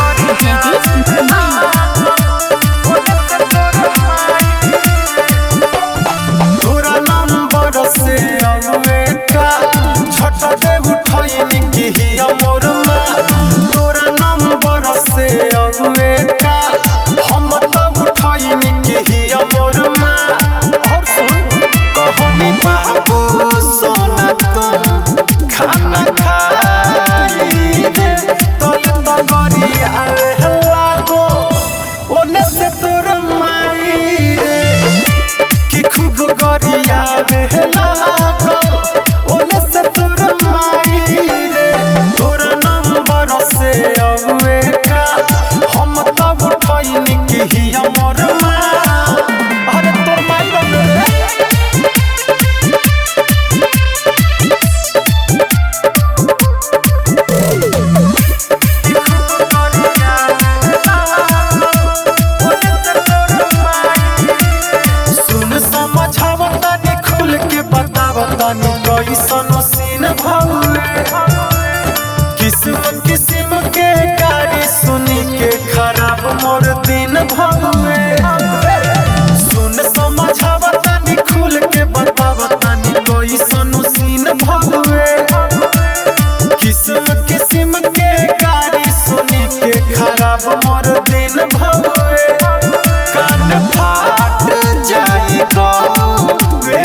किस्म किस्म के गाड़ी सुनी के खराब मोर दिन भवे। सुन समझावा तानी खुल के बतावा तानी कोई सनु सीन भवे। किस्म किस्म के गाड़ी सुनी के खराब मोर दिन भवे। कान फाट जाई गो वे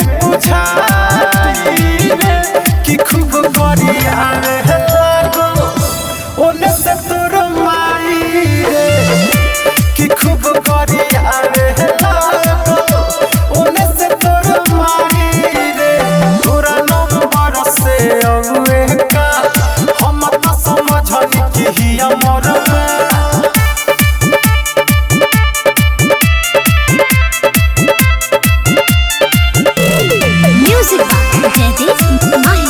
बुझाई रे कि खूब गरिया रे ओने से तोर माई रे कि खूब गरिया रे ओने से तोर माई रे तोरा नंबर से अवे का हम त समझनी कि हिया मोर म्यूजिक जयदीप माही।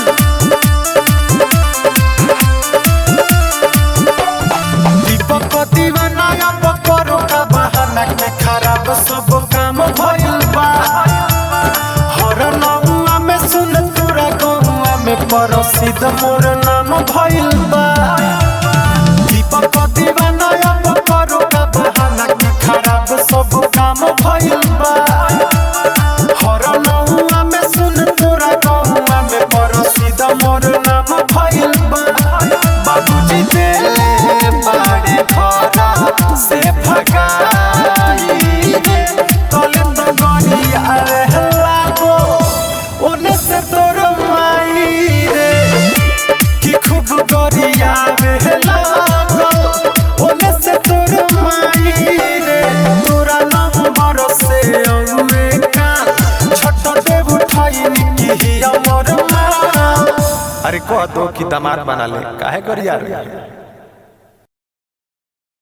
सब काम भइल बा हर नौआ में सुन तोरा गौआ में प्रसिद्ध मोर नाम भइल बा। दीपक दीवाना अब करो का बहाना कि खराब सब काम भइल बा। हर नौआ में सुन तोरा गौआ में प्रसिद्ध मोर नाम भइल बा। बाबूजी देले बाड़े घर से भगाई ओने से तोर माई रे कि खूब गरिया रे लागो। ओने से तोर माई रे तोरा नंबर से अवे का छोट देव उठाई कि हिया मोर माँ। अरे कह दो कि दामाद बना ले काहे गरिया रे।